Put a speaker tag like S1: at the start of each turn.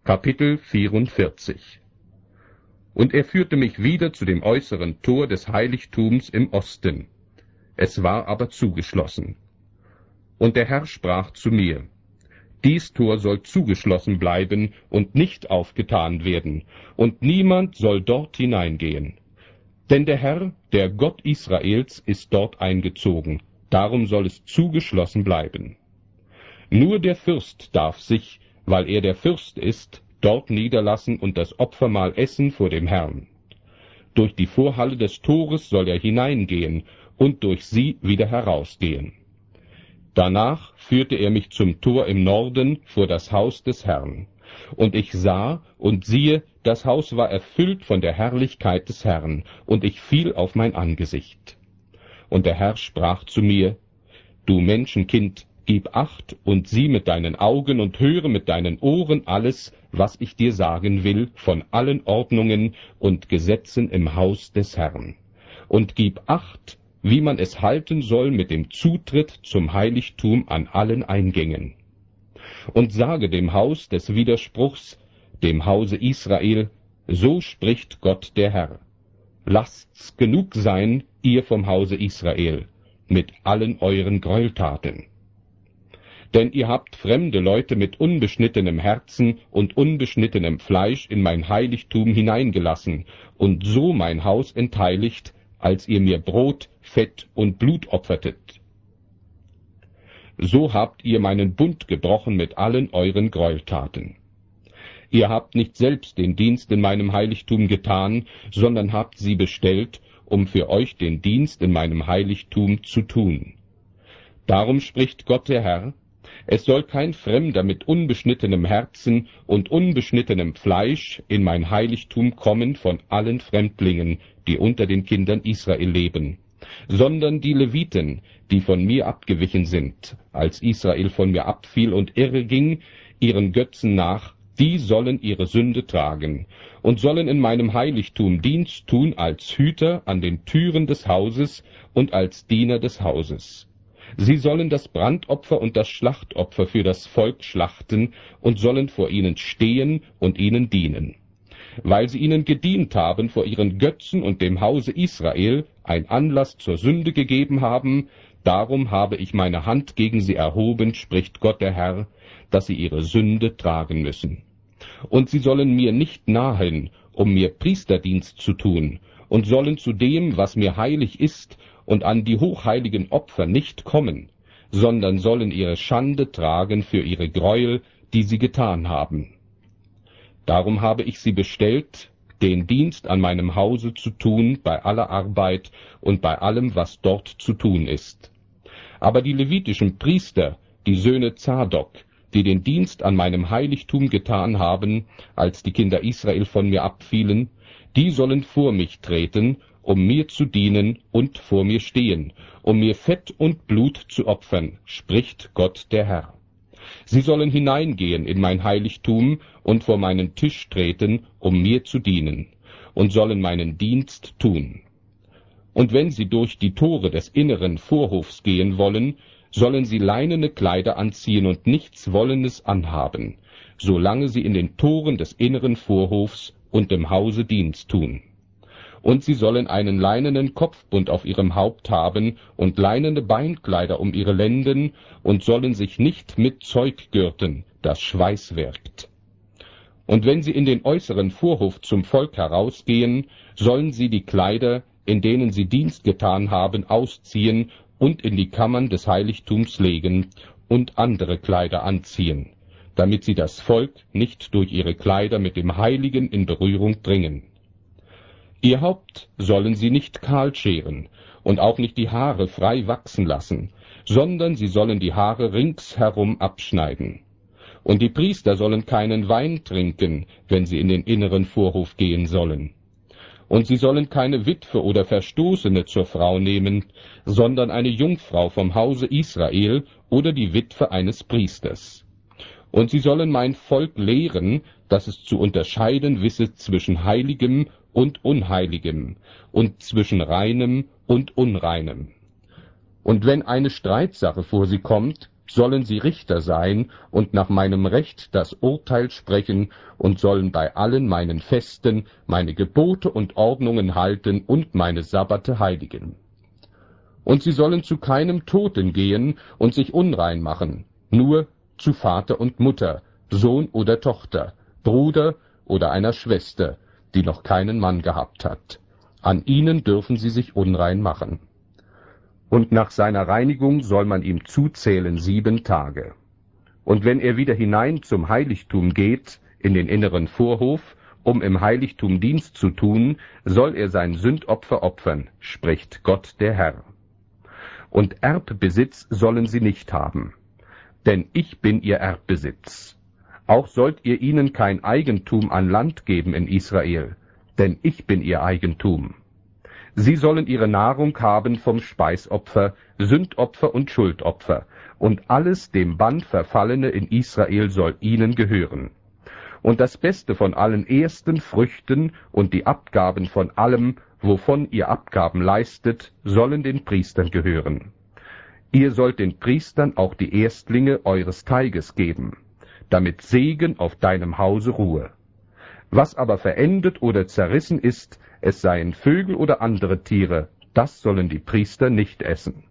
S1: Kapitel 44. Und er führte mich wieder zu dem äußeren Tor des Heiligtums im Osten. Es war aber zugeschlossen. Und der Herr sprach zu mir: Dies Tor soll zugeschlossen bleiben und nicht aufgetan werden, und niemand soll dort hineingehen. Denn der Herr, der Gott Israels, ist dort eingezogen, darum soll es zugeschlossen bleiben. Nur der Fürst darf sich, weil er der Fürst ist, dort niederlassen und das Opfermahl essen vor dem Herrn. Durch die Vorhalle des Tores soll er hineingehen und durch sie wieder herausgehen. Danach führte er mich zum Tor im Norden vor das Haus des Herrn. Und ich sah, und siehe, das Haus war erfüllt von der Herrlichkeit des Herrn, und ich fiel auf mein Angesicht. Und der Herr sprach zu mir: Du Menschenkind, gib Acht und sieh mit deinen Augen und höre mit deinen Ohren alles, was ich dir sagen will, von allen Ordnungen und Gesetzen im Haus des Herrn. Und gib Acht, wie man es halten soll mit dem Zutritt zum Heiligtum an allen Eingängen. Und sage dem Haus des Widerspruchs, dem Hause Israel: So spricht Gott der Herr: Lasst's genug sein, ihr vom Hause Israel, mit allen euren Gräueltaten. Denn ihr habt fremde Leute mit unbeschnittenem Herzen und unbeschnittenem Fleisch in mein Heiligtum hineingelassen und so mein Haus entheiligt, als ihr mir Brot, Fett und Blut opfertet. So habt ihr meinen Bund gebrochen mit allen euren Gräueltaten. Ihr habt nicht selbst den Dienst in meinem Heiligtum getan, sondern habt sie bestellt, um für euch den Dienst in meinem Heiligtum zu tun. Darum spricht Gott der Herr: Es soll kein Fremder mit unbeschnittenem Herzen und unbeschnittenem Fleisch in mein Heiligtum kommen von allen Fremdlingen, die unter den Kindern Israel leben, sondern die Leviten, die von mir abgewichen sind, als Israel von mir abfiel und irre ging, ihren Götzen nach, die sollen ihre Sünde tragen und sollen in meinem Heiligtum Dienst tun als Hüter an den Türen des Hauses und als Diener des Hauses. Sie sollen das Brandopfer und das Schlachtopfer für das Volk schlachten und sollen vor ihnen stehen und ihnen dienen. Weil sie ihnen gedient haben vor ihren Götzen und dem Hause Israel, ein Anlass zur Sünde gegeben haben, darum habe ich meine Hand gegen sie erhoben, spricht Gott der Herr, dass sie ihre Sünde tragen müssen. Und sie sollen mir nicht nahen, um mir Priesterdienst zu tun, und sollen zu dem, was mir heilig ist, und an die hochheiligen Opfer nicht kommen, sondern sollen ihre Schande tragen für ihre Gräuel, die sie getan haben. Darum habe ich sie bestellt, den Dienst an meinem Hause zu tun, bei aller Arbeit und bei allem, was dort zu tun ist. Aber die levitischen Priester, die Söhne Zadok, die den Dienst an meinem Heiligtum getan haben, als die Kinder Israel von mir abfielen, die sollen vor mich treten, um mir zu dienen und vor mir stehen, um mir Fett und Blut zu opfern, spricht Gott der Herr. Sie sollen hineingehen in mein Heiligtum und vor meinen Tisch treten, um mir zu dienen, und sollen meinen Dienst tun. Und wenn sie durch die Tore des inneren Vorhofs gehen wollen, sollen sie leinene Kleider anziehen und nichts Wollenes anhaben, solange sie in den Toren des inneren Vorhofs und im Hause Dienst tun. Und sie sollen einen leinenen Kopfbund auf ihrem Haupt haben und leinene Beinkleider um ihre Lenden und sollen sich nicht mit Zeug gürten, das Schweiß wirkt. Und wenn sie in den äußeren Vorhof zum Volk herausgehen, sollen sie die Kleider, in denen sie Dienst getan haben, ausziehen und in die Kammern des Heiligtums legen und andere Kleider anziehen, damit sie das Volk nicht durch ihre Kleider mit dem Heiligen in Berührung bringen. Ihr Haupt sollen sie nicht kahl scheren und auch nicht die Haare frei wachsen lassen, sondern sie sollen die Haare ringsherum abschneiden. Und die Priester sollen keinen Wein trinken, wenn sie in den inneren Vorhof gehen sollen. Und sie sollen keine Witwe oder Verstoßene zur Frau nehmen, sondern eine Jungfrau vom Hause Israel oder die Witwe eines Priesters. Und sie sollen mein Volk lehren, dass es zu unterscheiden wisse zwischen Heiligem und Unheiligem und zwischen Reinem und Unreinem. Und wenn eine Streitsache vor sie kommt, sollen sie Richter sein und nach meinem Recht das Urteil sprechen und sollen bei allen meinen Festen meine Gebote und Ordnungen halten und meine Sabbate heiligen. Und sie sollen zu keinem Toten gehen und sich unrein machen, nur zu Vater und Mutter, Sohn oder Tochter, Bruder oder einer Schwester, die noch keinen Mann gehabt hat. An ihnen dürfen sie sich unrein machen. Und nach seiner Reinigung soll man ihm zuzählen 7 Tage. Und wenn er wieder hinein zum Heiligtum geht, in den inneren Vorhof, um im Heiligtum Dienst zu tun, soll er sein Sündopfer opfern, spricht Gott der Herr. Und Erbbesitz sollen sie nicht haben, denn ich bin ihr Erbbesitz. Auch sollt ihr ihnen kein Eigentum an Land geben in Israel, denn ich bin ihr Eigentum. Sie sollen ihre Nahrung haben vom Speisopfer, Sündopfer und Schuldopfer, und alles dem Bann Verfallene in Israel soll ihnen gehören. Und das Beste von allen ersten Früchten und die Abgaben von allem, wovon ihr Abgaben leistet, sollen den Priestern gehören. Ihr sollt den Priestern auch die Erstlinge eures Teiges geben, damit Segen auf deinem Hause ruhe. Was aber verendet oder zerrissen ist, es seien Vögel oder andere Tiere, das sollen die Priester nicht essen.